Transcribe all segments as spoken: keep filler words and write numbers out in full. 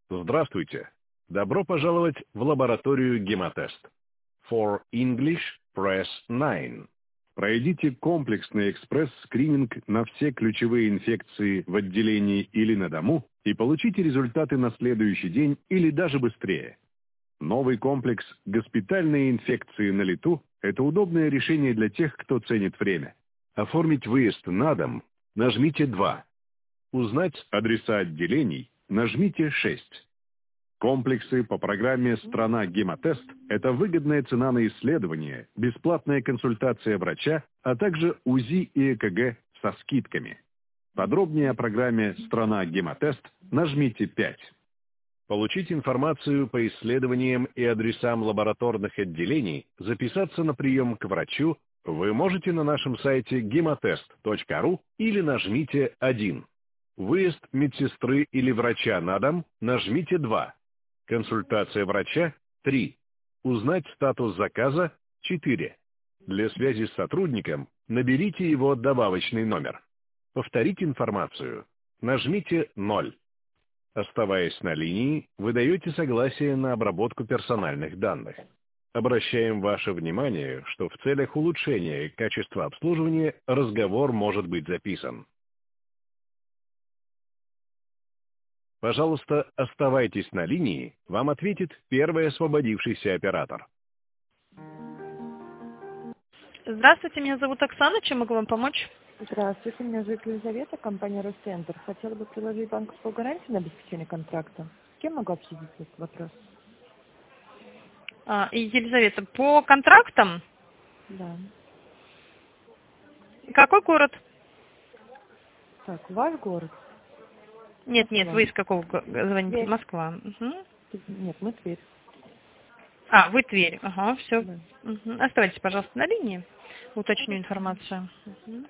Здравствуйте. Добро пожаловать в лабораторию Гемотест. For English, press nine. Пройдите комплексный экспресс-скрининг на все ключевые инфекции в отделении или на дому и получите результаты на следующий день или даже быстрее. Новый комплекс «Госпитальные инфекции на лету» – это удобное решение для тех, кто ценит время. Оформить выезд на дом – нажмите два. Узнать адреса отделений – нажмите шесть. Комплексы по программе «Страна Гемотест» – это выгодная цена на исследование, бесплатная консультация врача, а также УЗИ и ЭКГ со скидками. Подробнее о программе «Страна Гемотест» нажмите пять. Получить информацию по исследованиям и адресам лабораторных отделений, записаться на прием к врачу вы можете на нашем сайте гемотест точка ру или нажмите один. Выезд медсестры или врача на дом нажмите два. Консультация врача – три. Узнать статус заказа – четыре. Для связи с сотрудником наберите его добавочный номер. Повторить информацию. Нажмите ноль. Оставаясь на линии, вы даете согласие на обработку персональных данных. Обращаем ваше внимание, что в целях улучшения качества обслуживания разговор может быть записан. Пожалуйста, оставайтесь на линии, вам ответит первый освободившийся оператор. Здравствуйте, меня зовут Оксана, чем могу вам помочь? Здравствуйте, меня зовут Елизавета, компания Росцентр. Хотела бы приложить банковскую гарантию на обеспечение контракта. С кем могу обсудить этот вопрос? А, и, Елизавета, по контрактам? Да. Какой город? Так, ваш город? Нет, Москва. нет, вы из какого го- звоните? Тверь. Москва. Угу. Нет, мы Тверь. А, вы Тверь. Ага, все. Да. Угу. Оставайтесь, пожалуйста, на линии. Уточню информацию. Угу.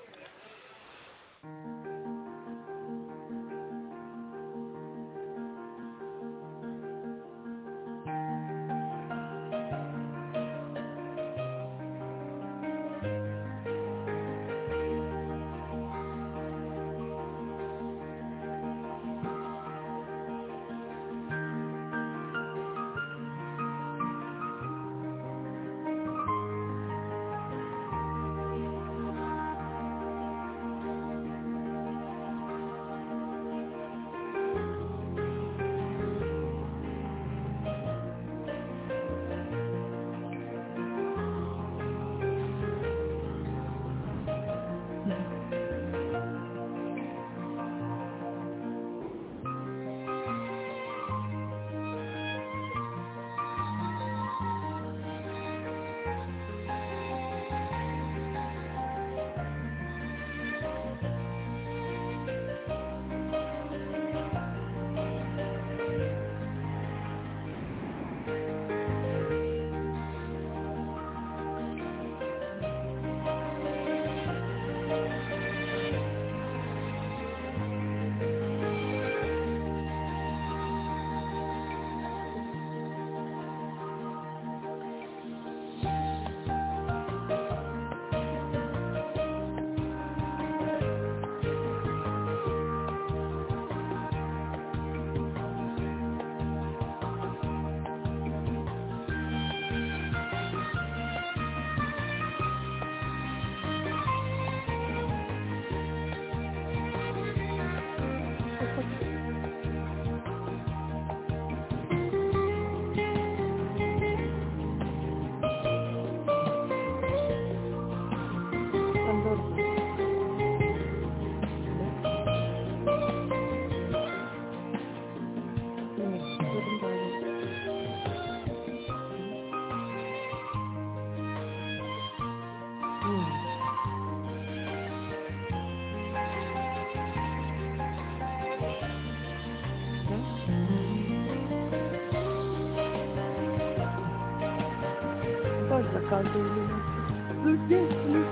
Заказывали. Ну, здесь, ну,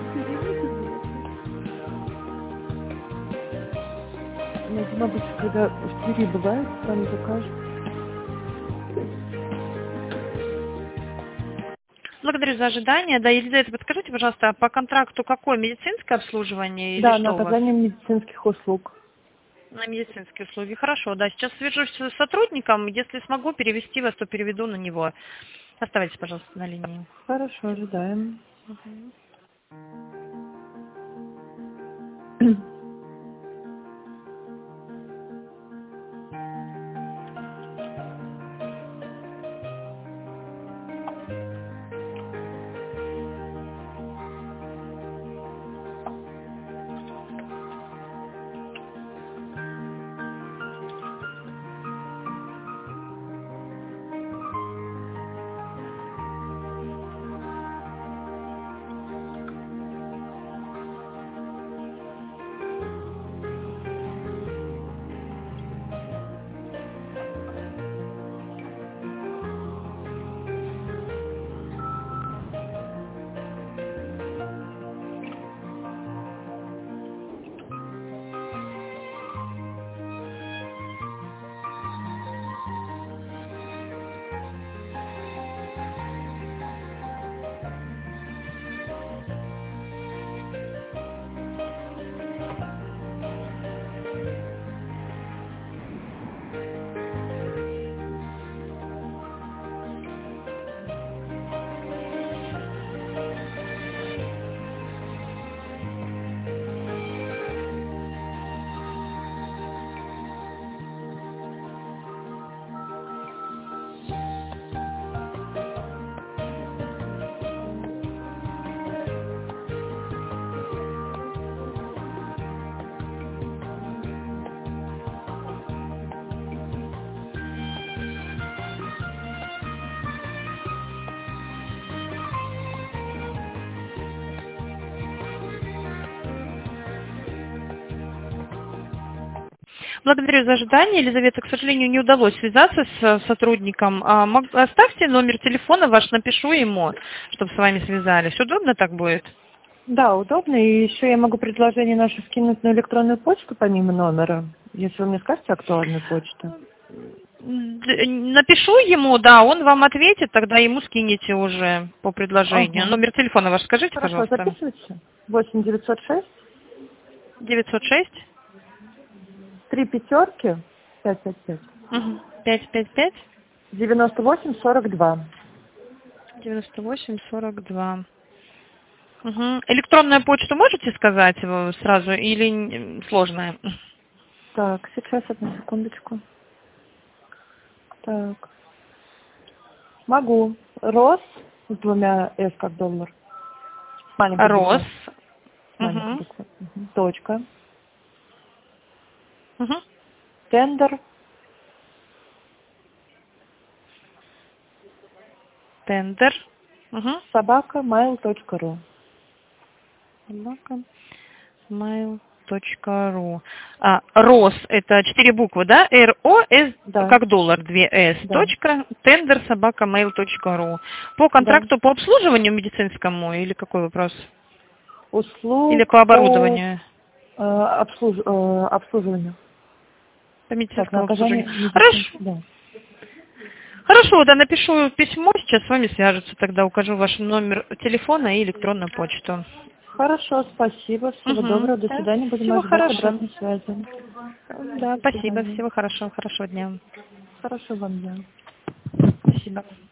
видимо, обычно, когда в Твери бывает, там закажут. Благодарю за ожидание. Да, Елизавета, подскажите, пожалуйста, по контракту какое медицинское обслуживание или Да, что на у вас? оказание медицинских услуг. На медицинские услуги. Хорошо, да. Сейчас свяжусь с сотрудником. Если смогу перевести вас, то переведу на него. Оставайтесь, пожалуйста, на линии. Хорошо, ожидаем. Мгм. Благодарю за ожидание, Елизавета. К сожалению, не удалось связаться с сотрудником. А, мог- Оставьте номер телефона ваш, напишу ему, чтобы с вами связались. Удобно так будет? Да, удобно. И еще я могу предложение наше скинуть на электронную почту помимо номера, если вы мне скажете актуальную почту. Д- Напишу ему, да, он вам ответит, тогда ему скинете уже по предложению. Ага. Номер телефона ваш скажите, Хорошо, пожалуйста. записывайте. восемь девятьсот шесть девятьсот шесть три пятерки пять пять пять пять пять пять девяносто восемь сорок два. девяносто восемь сорок два. Угу. Электронную почту можете сказать э, сразу или н- сложная? Так, сейчас одну секундочку. Так. Могу. Рос с двумя S как доллар. Маленькая Рос. буква. Маленькая Угу. буква. Мгм. Точка. Угу. Тендер. Тендер. Угу. Собака. mail.ru. Собака. mail.ru. А, Рос, это четыре буквы, да? Р О С, Да. как доллар, две С. Да. Точка, тендер, собака, mail.ru. По контракту по обслуживанию медицинскому или какой вопрос? Услуг. Или по оборудованию? По, э, обслуж- э, обслуживанию. По Так, на медицинскому оказание обслуживанию. медицин- Хорошо. Да. Хорошо, да, напишу письмо, сейчас с вами свяжутся, тогда укажу ваш номер телефона и электронную почту. Хорошо, спасибо. Всего Мгм. доброго. До Да. свидания. Будем Всего ожидать хорошего. обратной связи. Да, До спасибо, свидания. всего хорошего, хорошего дня. Хорошо вам дня. Спасибо.